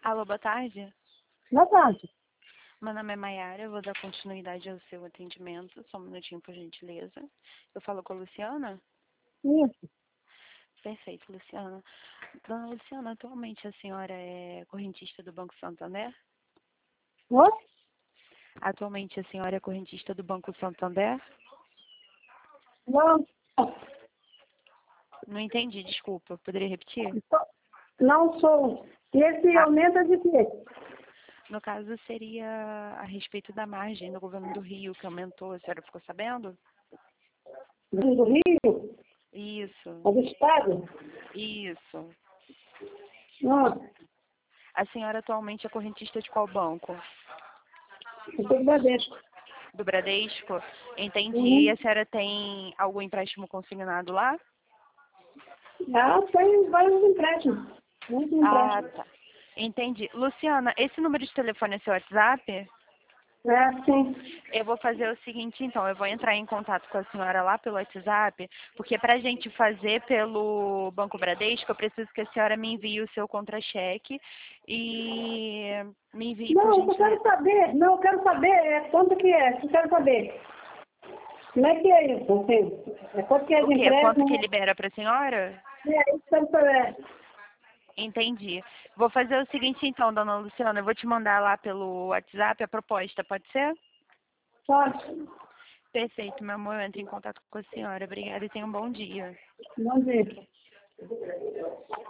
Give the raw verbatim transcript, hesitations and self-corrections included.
Alô, boa tarde. Boa tarde. Meu nome é Maiara, eu vou dar continuidade ao seu atendimento. Só um minutinho, por gentileza. Eu falo com a Luciana? Isso. Perfeito, Luciana. Dona Luciana, atualmente a senhora é correntista do Banco Santander? Oi? Atualmente a senhora é correntista do Banco Santander? Não, Não entendi, desculpa. Poderia repetir? não sou. Esse Ah, aumenta de quê? no caso, seria a respeito da margem do governo do Rio, que aumentou. A senhora ficou sabendo? Do Rio? Isso, É do Estado? isso. Não, A senhora atualmente é correntista de qual banco? eu sou do Bradesco. Do Bradesco? Entendi. E Uhum. a senhora tem algum empréstimo consignado lá? Ah, tem vários empréstimos. Muitos Ah, empréstimos. tá. Entendi. Luciana, esse número de telefone é seu WhatsApp? É, sim. Eu vou fazer o seguinte, então, eu vou entrar em contato com a senhora lá pelo WhatsApp, porque para a gente fazer pelo Banco Bradesco, eu preciso que a senhora me envie o seu contra-cheque e me envie, por Não, eu só gentileza. quero saber. Não, eu quero saber é, quanto que é. Eu quero saber. Como é que é isso? Assim, é quanto que é O de quê? Quanto empréstimo? que libera para a senhora? É, isso que eu quero saber. Entendi. Vou fazer o seguinte, então, dona Luciana, eu vou te mandar lá pelo WhatsApp a proposta, pode ser? Pode. Perfeito, meu amor, eu entro em contato com a senhora. Obrigada e tenha um bom dia. Bom dia.